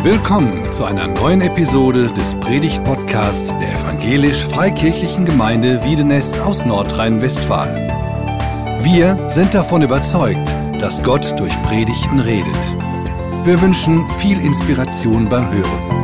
Willkommen zu einer neuen Episode des Predigt-Podcasts der Evangelisch-Freikirchlichen Gemeinde Wiedenest aus Nordrhein-Westfalen. Wir sind davon überzeugt, dass Gott durch Predigten redet. Wir wünschen viel Inspiration beim Hören.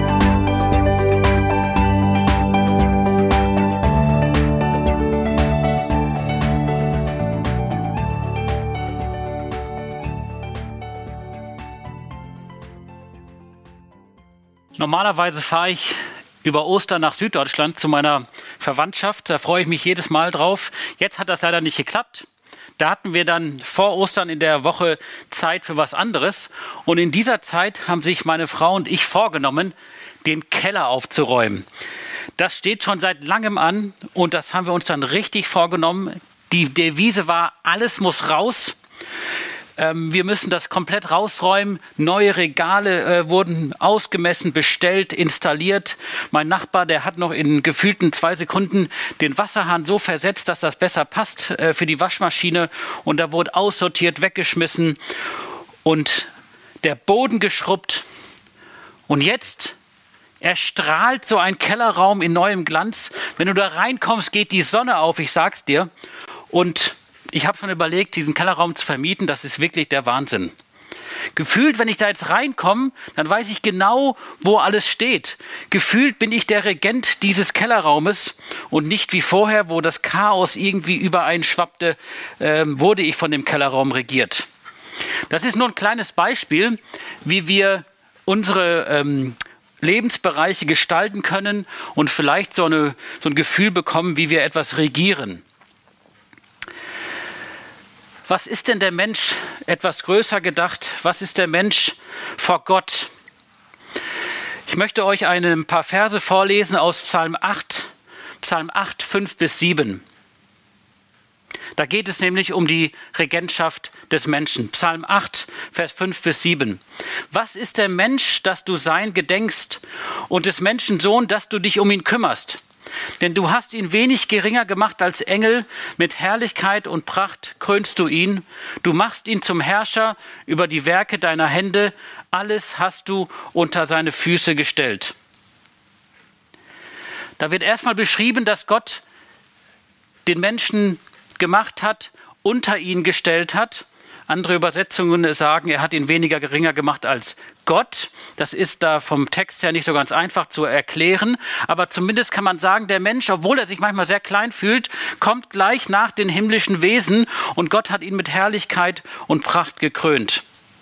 Normalerweise fahre ich über Ostern nach Süddeutschland zu meiner Verwandtschaft. Da freue ich mich jedes Mal drauf. Jetzt hat das leider nicht geklappt. Da hatten wir dann vor Ostern in der Woche Zeit für was anderes. Und in dieser Zeit haben sich meine Frau und ich vorgenommen, den Keller aufzuräumen. Das steht schon seit langem an und das haben wir uns dann richtig vorgenommen. Die Devise war, alles muss raus. Wir müssen das komplett rausräumen. Neue Regale wurden ausgemessen, bestellt, installiert. Mein Nachbar, der hat noch in gefühlten 2 Sekunden den Wasserhahn so versetzt, dass das besser passt für die Waschmaschine. Und da wurde aussortiert, weggeschmissen und der Boden geschrubbt. Und jetzt erstrahlt so ein Kellerraum in neuem Glanz. Wenn du da reinkommst, geht die Sonne auf, ich sag's dir. Und ich habe schon überlegt, diesen Kellerraum zu vermieten. Das ist wirklich der Wahnsinn. Gefühlt, wenn ich da jetzt reinkomme, dann weiß ich genau, wo alles steht. Gefühlt bin ich der Regent dieses Kellerraumes und nicht wie vorher, wo das Chaos irgendwie übereinschwappte, wurde ich von dem Kellerraum regiert. Das ist nur ein kleines Beispiel, wie wir unsere Lebensbereiche gestalten können und vielleicht so ein Gefühl bekommen, wie wir etwas regieren. Was ist denn der Mensch etwas größer gedacht? Was ist der Mensch vor Gott? Ich möchte euch ein paar Verse vorlesen aus Psalm 8, 5-7. Da geht es nämlich um die Regentschaft des Menschen. Psalm 8, Vers 5-7. Was ist der Mensch, dass du sein gedenkst, und des Menschen Sohn, dass du dich um ihn kümmerst? Denn du hast ihn wenig geringer gemacht als Engel, mit Herrlichkeit und Pracht krönst du ihn. Du machst ihn zum Herrscher über die Werke deiner Hände. Alles hast du unter seine Füße gestellt. Da wird erstmal beschrieben, dass Gott den Menschen gemacht hat, unter ihn gestellt hat. Andere Übersetzungen sagen, er hat ihn weniger geringer gemacht als Gott. Das ist da vom Text her nicht so ganz einfach zu erklären. Aber zumindest kann man sagen, der Mensch, obwohl er sich manchmal sehr klein fühlt, kommt gleich nach den himmlischen Wesen und Gott hat ihn mit Herrlichkeit und Pracht gekrönt.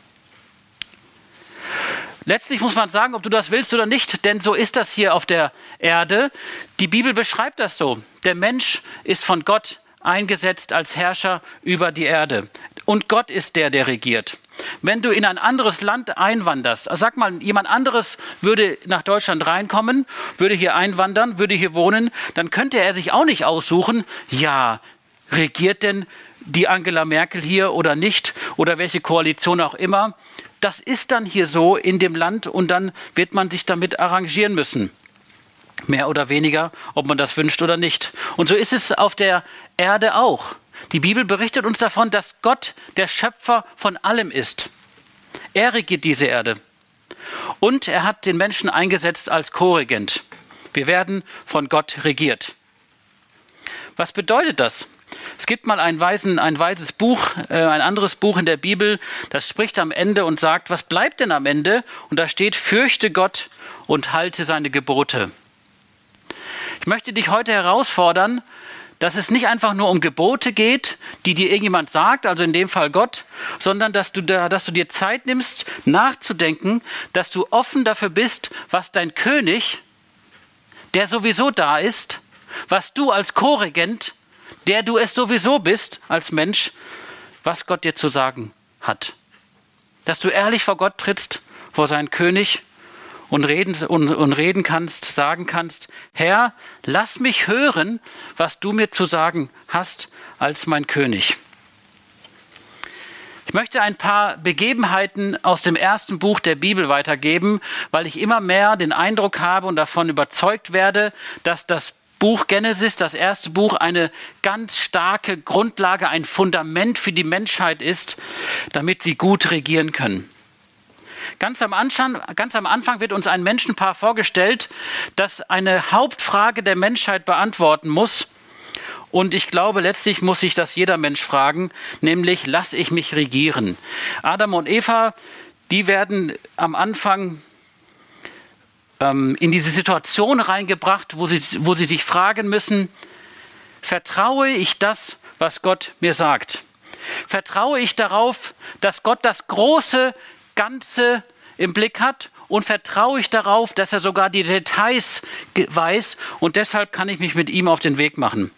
Letztlich muss man sagen, ob du das willst oder nicht, denn so ist das hier auf der Erde. Die Bibel beschreibt das so. Der Mensch ist von Gott eingesetzt als Herrscher über die Erde. Und Gott ist der regiert. Wenn du in ein anderes Land einwanderst, sag mal, jemand anderes würde nach Deutschland reinkommen, würde hier einwandern, würde hier wohnen, dann könnte er sich auch nicht aussuchen, ja, regiert denn die Angela Merkel hier oder nicht oder welche Koalition auch immer. Das ist dann hier so in dem Land und dann wird man sich damit arrangieren müssen. Mehr oder weniger, ob man das wünscht oder nicht. Und so ist es auf der Erde auch. Die Bibel berichtet uns davon, dass Gott der Schöpfer von allem ist. Er regiert diese Erde. Und er hat den Menschen eingesetzt als Co-Regent. Wir werden von Gott regiert. Was bedeutet das? Es gibt mal ein weises Buch, ein anderes Buch in der Bibel, das spricht am Ende und sagt, was bleibt denn am Ende? Und da steht, fürchte Gott und halte seine Gebote. Ich möchte dich heute herausfordern, dass es nicht einfach nur um Gebote geht, die dir irgendjemand sagt, also in dem Fall Gott, sondern dass du dir Zeit nimmst, nachzudenken, dass du offen dafür bist, was dein König, der sowieso da ist, was du als Co-Regent, der du es sowieso bist als Mensch, was Gott dir zu sagen hat. Dass du ehrlich vor Gott trittst, vor seinen König und reden kannst, sagen kannst, Herr, lass mich hören, was du mir zu sagen hast als mein König. Ich möchte ein paar Begebenheiten aus dem ersten Buch der Bibel weitergeben, weil ich immer mehr den Eindruck habe und davon überzeugt werde, dass das Buch Genesis, das erste Buch, eine ganz starke Grundlage, ein Fundament für die Menschheit ist, damit sie gut regieren können. Ganz am Anfang wird uns ein Menschenpaar vorgestellt, das eine Hauptfrage der Menschheit beantworten muss. Und ich glaube, letztlich muss sich das jeder Mensch fragen, nämlich, lasse ich mich regieren? Adam und Eva, die werden am Anfang in diese Situation reingebracht, wo sie sich fragen müssen, vertraue ich das, was Gott mir sagt? Vertraue ich darauf, dass Gott das große Ganze im Blick hat? Und vertraue ich darauf, dass er sogar die Details weiß und deshalb kann ich mich mit ihm auf den Weg machen?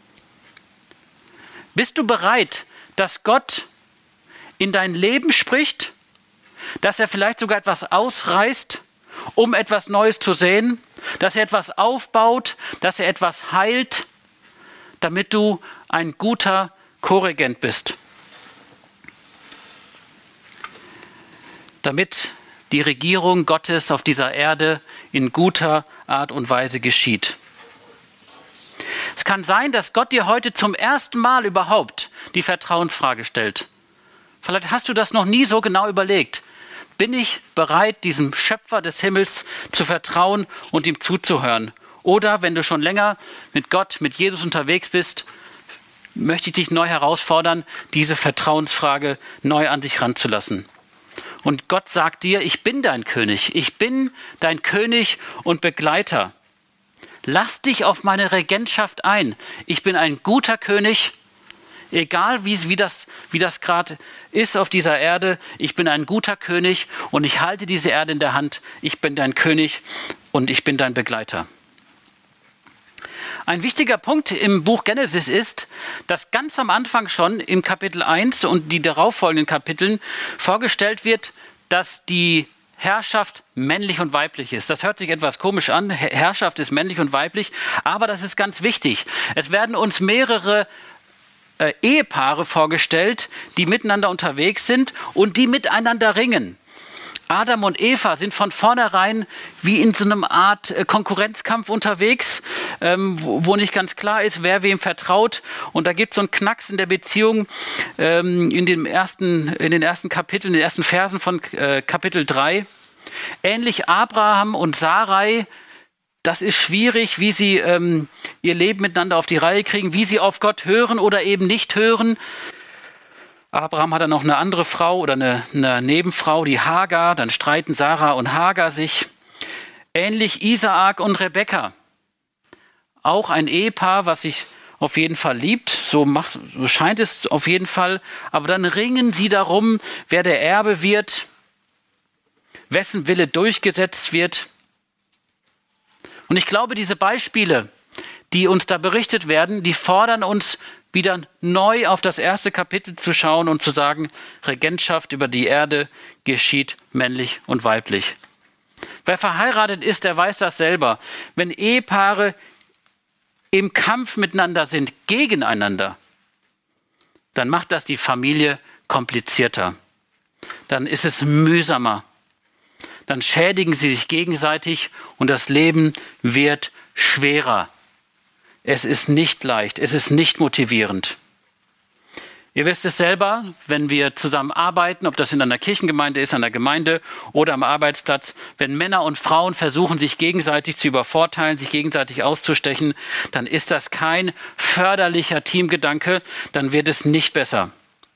Bist du bereit, dass Gott in dein Leben spricht, dass er vielleicht sogar etwas ausreißt, um etwas Neues zu sehen, dass er etwas aufbaut, dass er etwas heilt, damit du ein guter Korregent bist? Damit die Regierung Gottes auf dieser Erde in guter Art und Weise geschieht. Es kann sein, dass Gott dir heute zum ersten Mal überhaupt die Vertrauensfrage stellt. Vielleicht hast du das noch nie so genau überlegt. Bin ich bereit, diesem Schöpfer des Himmels zu vertrauen und ihm zuzuhören? Oder wenn du schon länger mit Gott, mit Jesus unterwegs bist, möchte ich dich neu herausfordern, diese Vertrauensfrage neu an dich ranzulassen. Und Gott sagt dir, ich bin dein König. Ich bin dein König und Begleiter. Lass dich auf meine Regentschaft ein. Ich bin ein guter König, egal wie das gerade ist auf dieser Erde. Ich bin ein guter König und ich halte diese Erde in der Hand. Ich bin dein König und ich bin dein Begleiter. Ein wichtiger Punkt im Buch Genesis ist, dass ganz am Anfang schon im Kapitel 1 und die darauffolgenden Kapiteln vorgestellt wird, dass die Herrschaft männlich und weiblich ist. Das hört sich etwas komisch an. Herrschaft ist männlich und weiblich, aber das ist ganz wichtig. Es werden uns mehrere Ehepaare vorgestellt, die miteinander unterwegs sind und die miteinander ringen. Adam und Eva sind von vornherein wie in so einer Art Konkurrenzkampf unterwegs, wo nicht ganz klar ist, wer wem vertraut. Und da gibt es so einen Knacks in der Beziehung in den ersten Kapiteln, in den ersten Versen von Kapitel 3. Ähnlich Abraham und Sarai, das ist schwierig, wie sie ihr Leben miteinander auf die Reihe kriegen, wie sie auf Gott hören oder eben nicht hören. Abraham hat dann noch eine andere Frau oder eine Nebenfrau, die Hagar. Dann streiten Sarah und Hagar sich. Ähnlich Isaak und Rebekka. Auch ein Ehepaar, was sich auf jeden Fall liebt. So scheint es auf jeden Fall. Aber dann ringen sie darum, wer der Erbe wird, wessen Wille durchgesetzt wird. Und ich glaube, diese Beispiele, die uns da berichtet werden, die fordern uns wieder neu auf das erste Kapitel zu schauen und zu sagen, Regentschaft über die Erde geschieht männlich und weiblich. Wer verheiratet ist, der weiß das selber. Wenn Ehepaare im Kampf miteinander sind, gegeneinander, dann macht das die Familie komplizierter. Dann ist es mühsamer. Dann schädigen sie sich gegenseitig und das Leben wird schwerer. Es ist nicht leicht, es ist nicht motivierend. Ihr wisst es selber, wenn wir zusammen arbeiten, ob das in einer Kirchengemeinde ist, an der Gemeinde oder am Arbeitsplatz, wenn Männer und Frauen versuchen, sich gegenseitig zu übervorteilen, sich gegenseitig auszustechen, dann ist das kein förderlicher Teamgedanke, dann wird es nicht besser.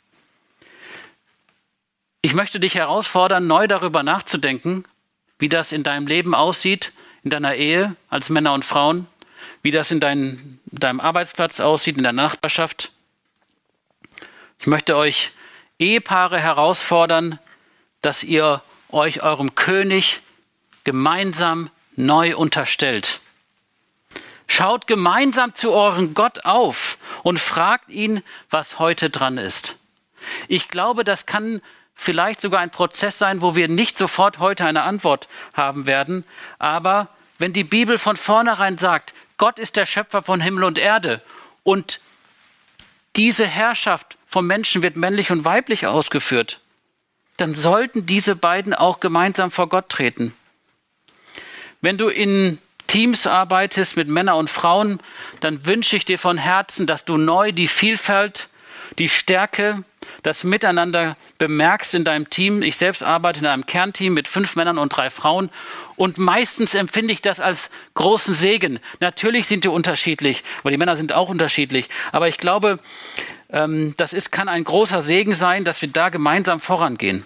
Ich möchte dich herausfordern, neu darüber nachzudenken, wie das in deinem Leben aussieht, in deiner Ehe als Männer und Frauen, wie das in deinem Arbeitsplatz aussieht, in deiner Nachbarschaft. Ich möchte euch Ehepaare herausfordern, dass ihr euch eurem König gemeinsam neu unterstellt. Schaut gemeinsam zu eurem Gott auf und fragt ihn, was heute dran ist. Ich glaube, das kann vielleicht sogar ein Prozess sein, wo wir nicht sofort heute eine Antwort haben werden. Aber wenn die Bibel von vornherein sagt, Gott ist der Schöpfer von Himmel und Erde und diese Herrschaft vom Menschen wird männlich und weiblich ausgeführt, dann sollten diese beiden auch gemeinsam vor Gott treten. Wenn du in Teams arbeitest mit Männern und Frauen, dann wünsche ich dir von Herzen, dass du neu die Vielfalt, die Stärke, das Miteinander bemerkst in deinem Team. Ich selbst arbeite in einem Kernteam mit 5 Männern und 3 Frauen. Und meistens empfinde ich das als großen Segen. Natürlich sind die unterschiedlich, weil die Männer sind auch unterschiedlich. Aber ich glaube, kann ein großer Segen sein, dass wir da gemeinsam vorangehen.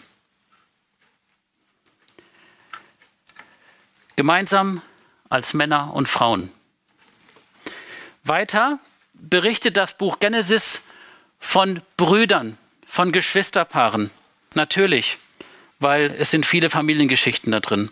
Gemeinsam als Männer und Frauen. Weiter berichtet das Buch Genesis von Brüdern, von Geschwisterpaaren. Natürlich, weil es sind viele Familiengeschichten da drin.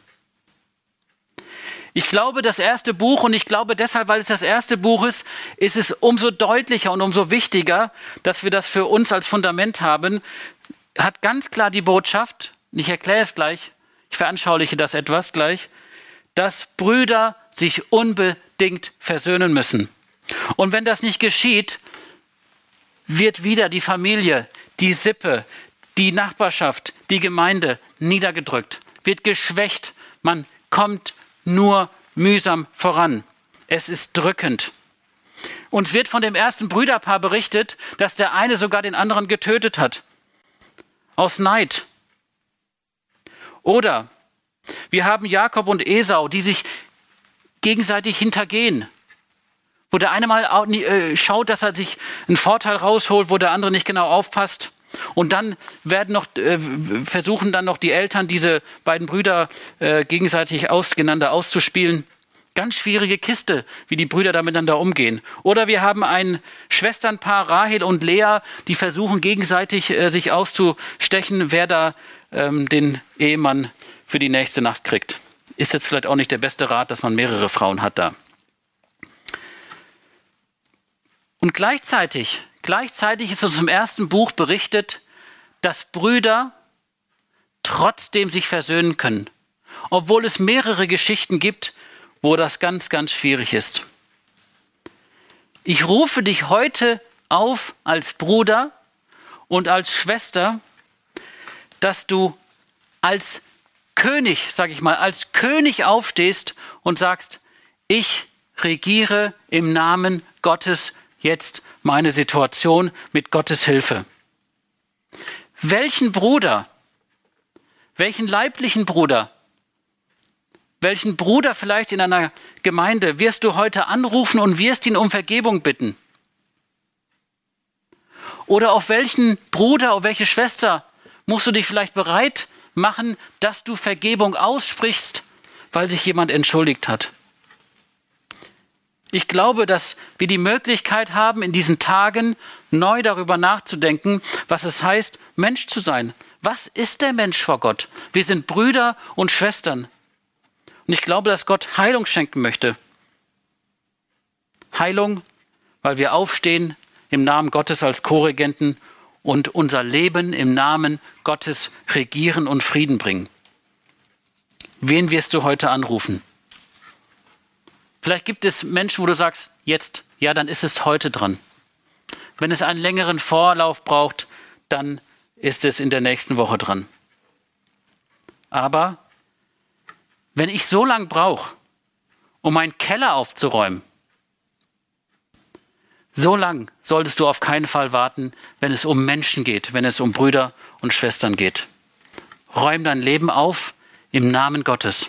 Ich glaube, das erste Buch, und ich glaube deshalb, weil es das erste Buch ist, ist es umso deutlicher und umso wichtiger, dass wir das für uns als Fundament haben, hat ganz klar die Botschaft, ich erkläre es gleich, ich veranschauliche das etwas gleich, dass Brüder sich unbedingt versöhnen müssen. Und wenn das nicht geschieht, wird wieder die Familie, die Sippe, die Nachbarschaft, die Gemeinde niedergedrückt, wird geschwächt. Man kommt nur mühsam voran. Es ist drückend. Uns wird von dem ersten Brüderpaar berichtet, dass der eine sogar den anderen getötet hat. Aus Neid. Oder wir haben Jakob und Esau, die sich gegenseitig hintergehen. Wo der eine mal schaut, dass er sich einen Vorteil rausholt, wo der andere nicht genau aufpasst. Und dann versuchen dann noch die Eltern, diese beiden Brüder gegenseitig gegeneinander auszuspielen. Ganz schwierige Kiste, wie die Brüder da miteinander umgehen. Oder wir haben ein Schwesternpaar, Rahel und Lea, die versuchen gegenseitig sich auszustechen, wer da den Ehemann für die nächste Nacht kriegt. Ist jetzt vielleicht auch nicht der beste Rat, dass man mehrere Frauen hat da. Und gleichzeitig ist uns im ersten Buch berichtet, dass Brüder trotzdem sich versöhnen können. Obwohl es mehrere Geschichten gibt, wo das ganz, ganz schwierig ist. Ich rufe dich heute auf als Bruder und als Schwester, dass du als König, als König aufstehst und sagst, ich regiere im Namen Gottes jetzt meine Situation mit Gottes Hilfe. Welchen Bruder, welchen leiblichen Bruder, welchen Bruder vielleicht in einer Gemeinde wirst du heute anrufen und wirst ihn um Vergebung bitten? Oder auf welchen Bruder, auf welche Schwester musst du dich vielleicht bereit machen, dass du Vergebung aussprichst, weil sich jemand entschuldigt hat? Ich glaube, dass wir die Möglichkeit haben, in diesen Tagen neu darüber nachzudenken, was es heißt, Mensch zu sein. Was ist der Mensch vor Gott? Wir sind Brüder und Schwestern. Und ich glaube, dass Gott Heilung schenken möchte. Heilung, weil wir aufstehen im Namen Gottes als Co-Regenten und unser Leben im Namen Gottes regieren und Frieden bringen. Wen wirst du heute anrufen? Vielleicht gibt es Menschen, wo du sagst, jetzt, ja, dann ist es heute dran. Wenn es einen längeren Vorlauf braucht, dann ist es in der nächsten Woche dran. Aber wenn ich so lange brauche, um meinen Keller aufzuräumen, so lang solltest du auf keinen Fall warten, wenn es um Menschen geht, wenn es um Brüder und Schwestern geht. Räum dein Leben auf im Namen Gottes.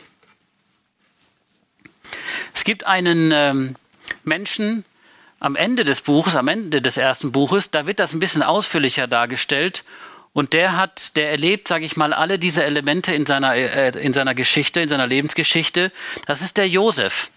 Es gibt einen Menschen am Ende des Buches, am Ende des ersten Buches, da wird das ein bisschen ausführlicher dargestellt. Und der erlebt, sage ich mal, alle diese Elemente in seiner Geschichte, in seiner Lebensgeschichte. Das ist der Josef.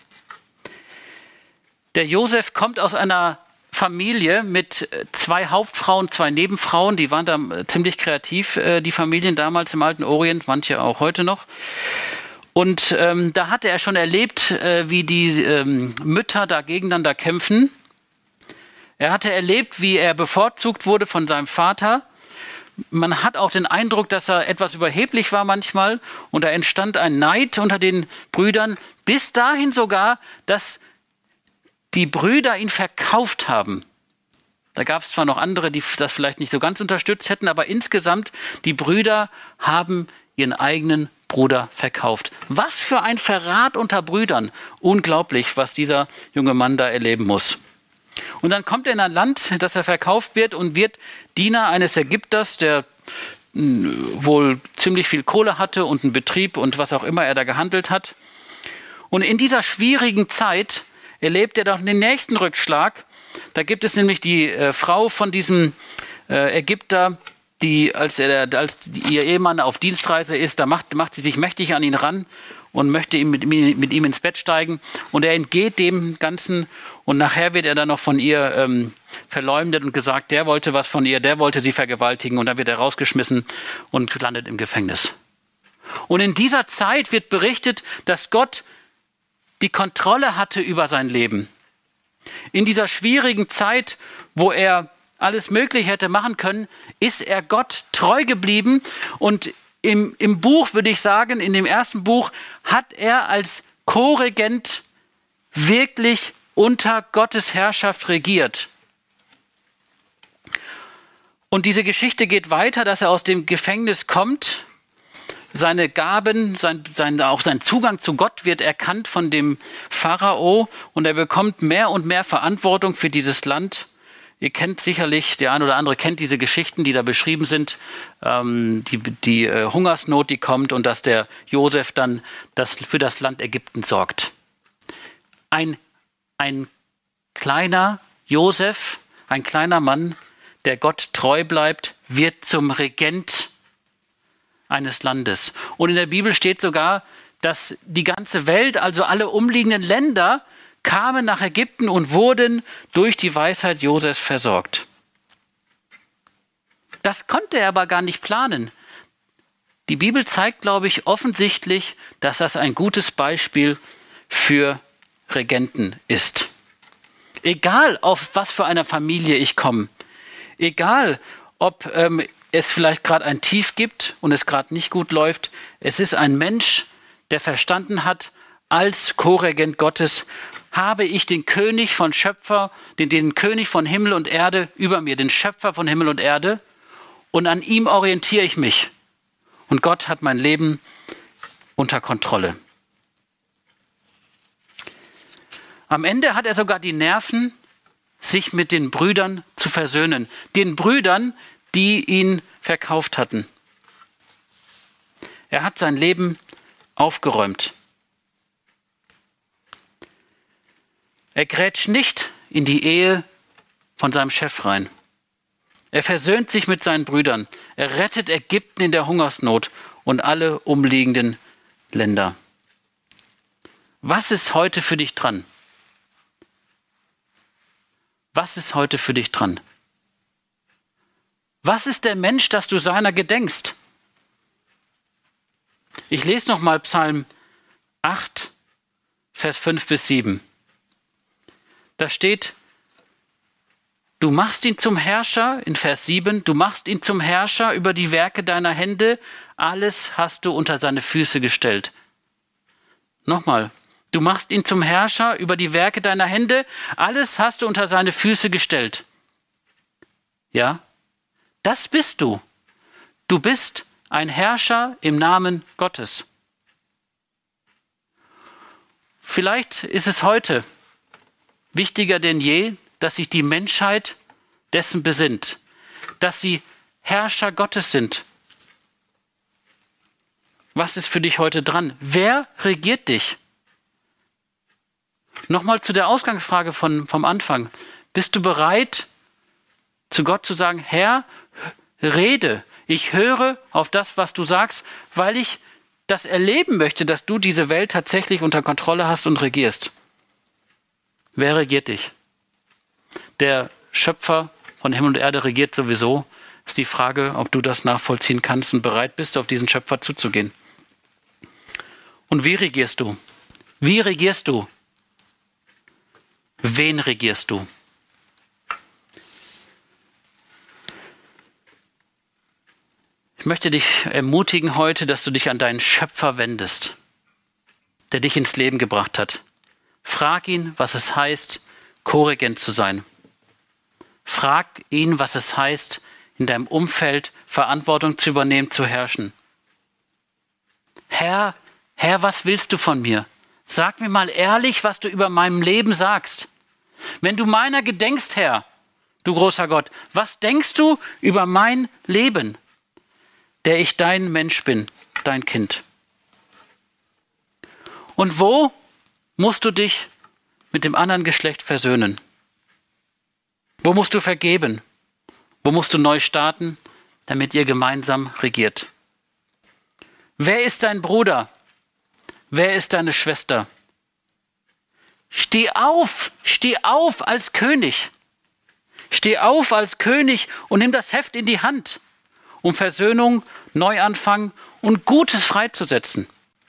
Der Josef kommt aus einer Familie mit 2 Hauptfrauen, 2 Nebenfrauen. Die waren da ziemlich kreativ, die Familien damals im Alten Orient, manche auch heute noch. Und da hatte er schon erlebt, wie die Mütter da gegeneinander kämpfen. Er hatte erlebt, wie er bevorzugt wurde von seinem Vater. Man hat auch den Eindruck, dass er etwas überheblich war manchmal. Und da entstand ein Neid unter den Brüdern. Bis dahin sogar, dass die Brüder ihn verkauft haben. Da gab es zwar noch andere, die das vielleicht nicht so ganz unterstützt hätten, aber insgesamt, die Brüder haben ihren eigenen Bruder verkauft. Was für ein Verrat unter Brüdern. Unglaublich, was dieser junge Mann da erleben muss. Und dann kommt er in ein Land, das er verkauft wird und wird Diener eines Ägypters, der wohl ziemlich viel Kohle hatte und einen Betrieb und was auch immer er da gehandelt hat. Und in dieser schwierigen Zeit erlebt er doch den nächsten Rückschlag. Da gibt es nämlich die Frau von diesem Ägypter, die, als ihr Ehemann auf Dienstreise ist, da macht sie sich mächtig an ihn ran und möchte mit ihm ins Bett steigen. Und er entgeht dem Ganzen und nachher wird er dann noch von ihr verleumdet und gesagt, der wollte was von ihr, der wollte sie vergewaltigen und dann wird er rausgeschmissen und landet im Gefängnis. Und in dieser Zeit wird berichtet, dass Gott die Kontrolle hatte über sein Leben. In dieser schwierigen Zeit, wo er alles Mögliche hätte machen können, ist er Gott treu geblieben. Und im Buch, würde ich sagen, in dem ersten Buch, hat er als Co-Regent wirklich unter Gottes Herrschaft regiert. Und diese Geschichte geht weiter, dass er aus dem Gefängnis kommt. Seine Gaben, auch sein Zugang zu Gott wird erkannt von dem Pharao und er bekommt mehr und mehr Verantwortung für dieses Land. Ihr kennt sicherlich, der ein oder andere kennt diese Geschichten, die da beschrieben sind, die Hungersnot, die kommt und dass der Josef dann für das Land Ägypten sorgt. Ein kleiner Josef, ein kleiner Mann, der Gott treu bleibt, wird zum Regent eines Landes. Und in der Bibel steht sogar, dass die ganze Welt, also alle umliegenden Länder, kamen nach Ägypten und wurden durch die Weisheit Josefs versorgt. Das konnte er aber gar nicht planen. Die Bibel zeigt, glaube ich, offensichtlich, dass das ein gutes Beispiel für Regenten ist. Egal, auf was für einer Familie ich komme, egal, ob es vielleicht gerade ein Tief gibt und es gerade nicht gut läuft, es ist ein Mensch, der verstanden hat, als Co-Regent Gottes habe ich den König von Schöpfer, den König von Himmel und Erde über mir, den Schöpfer von Himmel und Erde, und an ihm orientiere ich mich. Und Gott hat mein Leben unter Kontrolle. Am Ende hat er sogar die Nerven, sich mit den Brüdern zu versöhnen. Den Brüdern, die ihn verkauft hatten. Er hat sein Leben aufgeräumt. Er grätscht nicht in die Ehe von seinem Chef rein. Er versöhnt sich mit seinen Brüdern. Er rettet Ägypten in der Hungersnot und alle umliegenden Länder. Was ist heute für dich dran? Was ist heute für dich dran? Was ist der Mensch, dass du seiner gedenkst? Ich lese nochmal Psalm 8, Vers 5 bis 7. Da steht, du machst ihn zum Herrscher, in Vers 7, du machst ihn zum Herrscher über die Werke deiner Hände, alles hast du unter seine Füße gestellt. Nochmal, du machst ihn zum Herrscher über die Werke deiner Hände, alles hast du unter seine Füße gestellt. Ja, das bist du. Du bist ein Herrscher im Namen Gottes. Vielleicht ist es heute wichtiger denn je, dass sich die Menschheit dessen besinnt, dass sie Herrscher Gottes sind. Was ist für dich heute dran? Wer regiert dich? Nochmal zu der Ausgangsfrage vom Anfang. Bist du bereit, zu Gott zu sagen, Herr, rede, ich höre auf das, was du sagst, weil ich das erleben möchte, dass du diese Welt tatsächlich unter Kontrolle hast und regierst. Wer regiert dich? Der Schöpfer von Himmel und Erde regiert sowieso. Ist die Frage, ob du das nachvollziehen kannst und bereit bist, auf diesen Schöpfer zuzugehen. Und wie regierst du? Wie regierst du? Wen regierst du? Ich möchte dich ermutigen heute, dass du dich an deinen Schöpfer wendest, der dich ins Leben gebracht hat. Frag ihn, was es heißt, Co-Regent zu sein. Frag ihn, was es heißt, in deinem Umfeld Verantwortung zu übernehmen, zu herrschen. Herr, was willst du von mir? Sag mir mal ehrlich, was du über meinem Leben sagst. Wenn du meiner gedenkst, Herr, du großer Gott, was denkst du über mein Leben, der ich dein Mensch bin, dein Kind? Und wo musst du dich mit dem anderen Geschlecht versöhnen? Wo musst du vergeben? Wo musst du neu starten, damit ihr gemeinsam regiert? Wer ist dein Bruder? Wer ist deine Schwester? Steh auf als König. Steh auf als König und nimm das Heft in die Hand, um Versöhnung, Neuanfang und Gutes freizusetzen.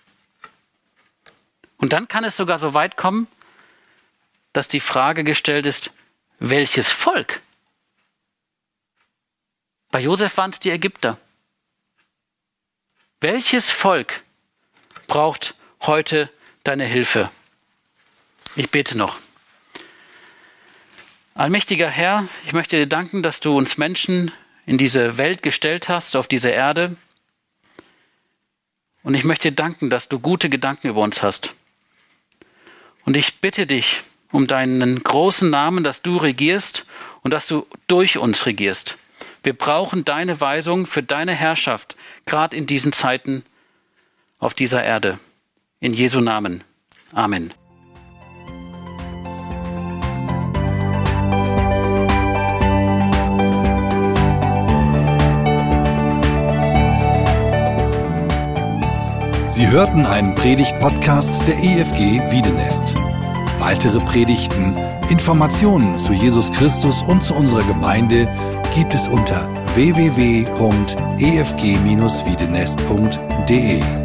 Und dann kann es sogar so weit kommen, dass die Frage gestellt ist, welches Volk? Bei Josef waren es die Ägypter. Welches Volk braucht heute deine Hilfe? Ich bete noch. Allmächtiger Herr, ich möchte dir danken, dass du uns Menschen in diese Welt gestellt hast, auf diese Erde. Und ich möchte dir danken, dass du gute Gedanken über uns hast. Und ich bitte dich um deinen großen Namen, dass du regierst und dass du durch uns regierst. Wir brauchen deine Weisung für deine Herrschaft, gerade in diesen Zeiten auf dieser Erde. In Jesu Namen. Amen. Sie hörten einen Predigt-Podcast der EFG Wiedenest. Weitere Predigten, Informationen zu Jesus Christus und zu unserer Gemeinde gibt es unter www.efg-wiedenest.de.